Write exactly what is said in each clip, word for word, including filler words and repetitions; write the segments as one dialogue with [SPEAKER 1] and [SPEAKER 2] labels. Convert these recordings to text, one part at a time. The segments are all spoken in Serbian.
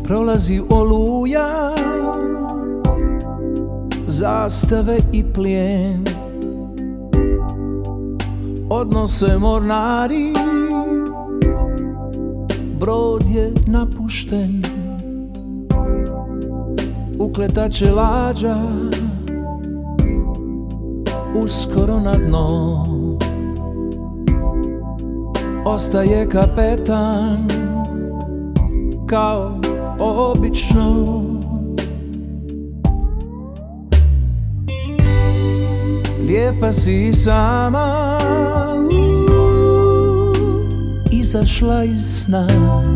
[SPEAKER 1] prolazi oluja, zastave i plijen odnose mornari, brod je napušten, ukletaće lađa uskoro na dno. Ostaje kapetan kao obično. Lijepa si sama, izašla iz sna,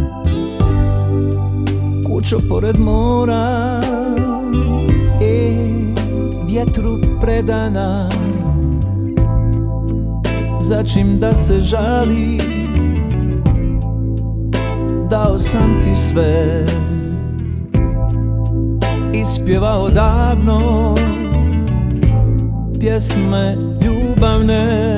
[SPEAKER 1] kućo pored mora, e, vjetru predana. Začim da se žali, dao sam ti sve, ispjevao davno pjesme ljubavne.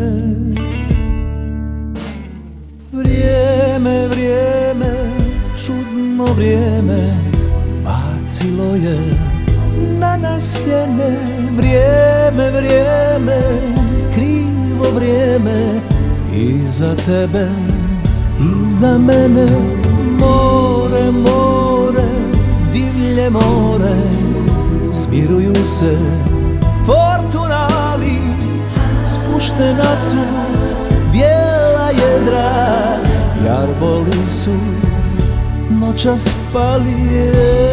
[SPEAKER 1] Vrijeme, vrijeme, čudno vrijeme, bacilo je na nas sjene. Vrijeme, vrijeme, krivo vrijeme, i za tebe i za mene. More, more, divlje more, smiruju se fortunali, spuštena su bijela jedra, jarboli su noćas pali.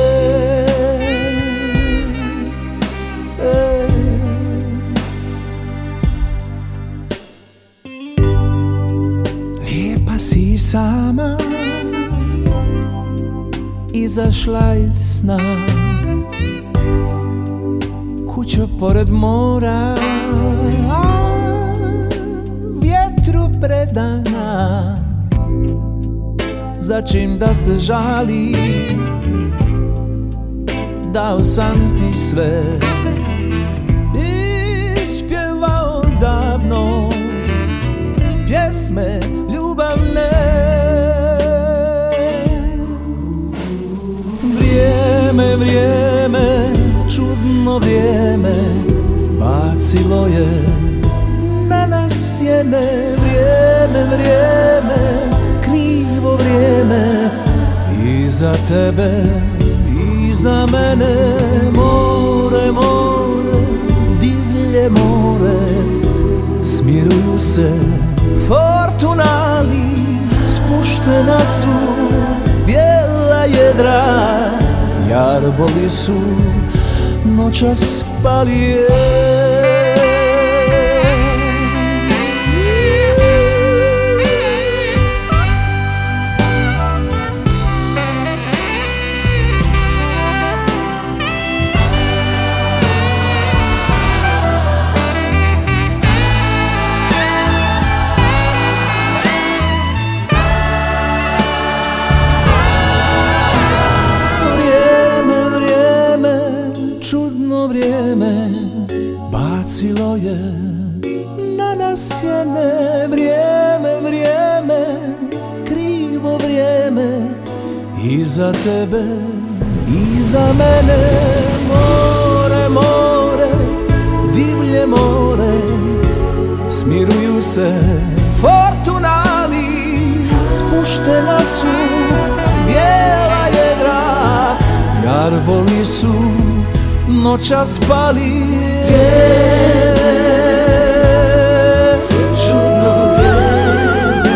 [SPEAKER 1] Lijepa si sama, izašla iz sna, kućo pored mora, vjetru predana. Začim da se žali, dao sam ti sve, ispjevao davno pjesme ljubavne. Vrijeme, vrijeme, čudno vrijeme, bacilo je na nas sjene. Vrijeme, vrijeme, krivo vrijeme, i za tebe i za mene. More, more, divlje more, smiruju se fortunali, spuštena su bijela jedra, jarboli su noćas pali. Čudno vrijeme, bacilo je na nas sjene. Vrijeme, vrijeme, krivo vrijeme, i za tebe i za mene. More, more, divlje more, smiruju se fortunali, spuštena su bijela jedra, jarboli su noćas pali. Čudno vrijeme,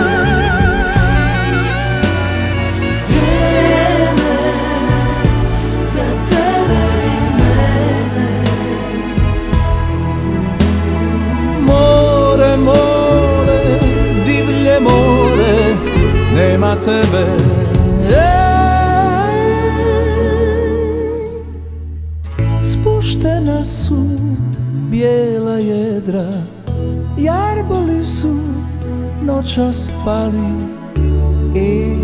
[SPEAKER 1] vrijeme za tebe i mene. More, more, divlje more, nema tebe. Spuštena su bijela jedra, jarboli su noćas pali.